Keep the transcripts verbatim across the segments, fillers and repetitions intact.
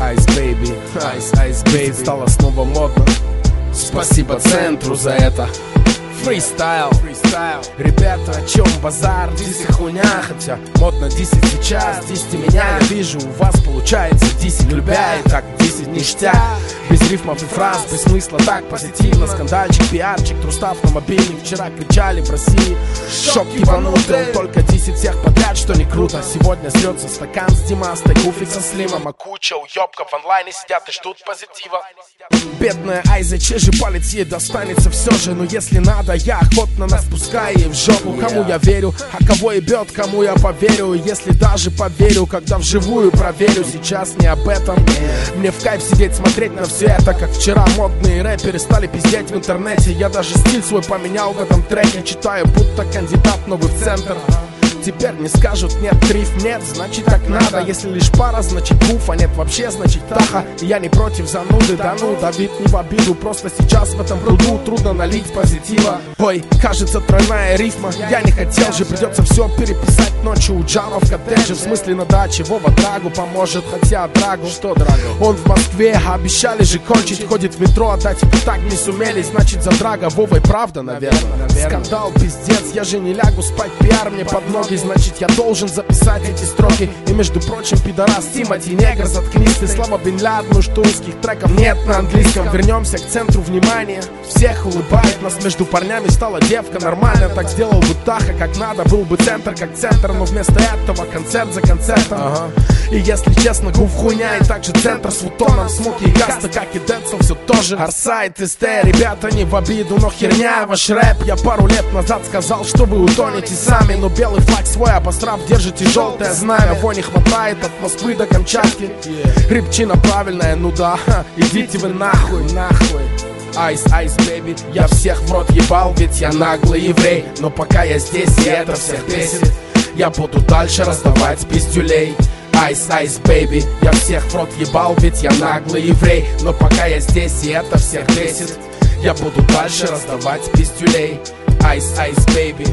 Ice Baby, Ice Ice Baby стало снова модно. Спасибо центру за это. Фристайл, фристайл. Ребята, о чем базар? Диси хуйня, хотя модно десять сейчас. Десять меня, я вижу, у вас получается десять любя. И так десять ништяк. Без рифмов и фраз, без смысла, так позитивно. Скандальчик, пиарчик, трустав на мобильник. Вчера кричали в России, шок ебанутый. Он только десять всех подряд, что не круто. Сегодня срется стакан с Димастой, Гуфик со Слимом. А куча уёбков в онлайне сидят и ждут позитива. Бедная Айза, чей же палец ей достанется все же. Но если надо, я охотно нас пускаю ей в жопу. Кому я верю, а кого ебет, кому я поверю. Если даже поверю, когда вживую проверю. Сейчас не об этом. Мне в кайф сидеть, смотреть на все это. Как вчера модные рэперы стали пиздеть в интернете. Я даже стиль свой поменял в этом треке. Читаю, будто кандидат новый в центр. Теперь не скажут нет, рифм нет, значит так надо. Если лишь пара, значит буф, а нет вообще, значит таха. Я не против зануды, да ну, Давид не в обиду. Просто сейчас в этом пруду трудно налить позитива. Ой, кажется тройная рифма, я не хотел же. Придется все переписать ночью у Джама в коттедже. В смысле на даче, Вова Драгу поможет. Хотя Драгу, что Драгу? Он в Москве, обещали же кончить. Ходит в метро, отдать так не сумели. Значит за Драга Вовой правда, наверное. Скандал, пиздец, я же не лягу спать. Пиар мне под ноги. Значит, я должен записать эти строки. И между прочим, пидорас Тимати негр, заткнись ты. Слава Бен Ладену, что русских треков нет на английском. Вернемся к центру внимания. Всех улыбает нас, между парнями стала девка. Нормально так сделал бы Таха, как надо. Был бы центр как центр, но вместо этого концерт за концертом. Ага. И если честно, гуф хуйня. И также центр с Вутоном, Смоки и Каста, как и Дэнсел, все тоже Арсайд, СТ, ребята, не в обиду, но херня ваш рэп. Я пару лет назад сказал, что вы утонете сами. Но белый флаг свой обострав, держите желтое знамя. Его не хватает от Москвы до Камчатки. Рыбчина правильная, ну да, ха, идите вы нахуй, нахуй. Ice, Ice Baby, я всех в рот ебал, ведь я наглый еврей. Но пока я здесь, и это всех бесит, я буду дальше раздавать пиздюлей. Ice, Ice Baby, я всех в рот ебал, ведь я наглый еврей. Но пока я здесь, и это всех бесит, я буду дальше раздавать пиздюлей. Ice, Ice Baby,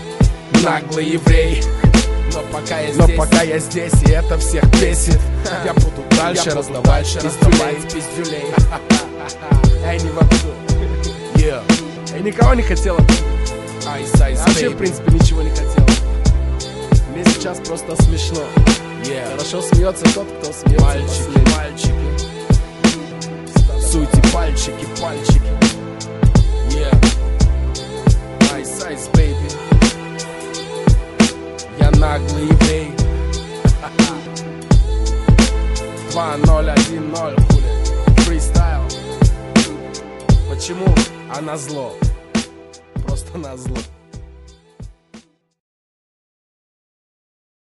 наглый еврей. Но пока я здесь, Но пока я здесь и это всех бесит, я буду дальше я раздавать, буду дальше раздавать пиздюлей. Эй, не в обиду. Yeah. Я никого не хотела. Ice, Ice, вообще, в принципе, ничего не хотела. Мне сейчас просто смешно. Yeah. Хорошо смеется тот, кто смеется. Мальчики, мальчики. Суйте пальчики, пальчики. Yeah. Ice, Ice Baby. Я наглый еврей. Два ноль один ноль, хули. Фристайл. Почему? А назло. Просто назло.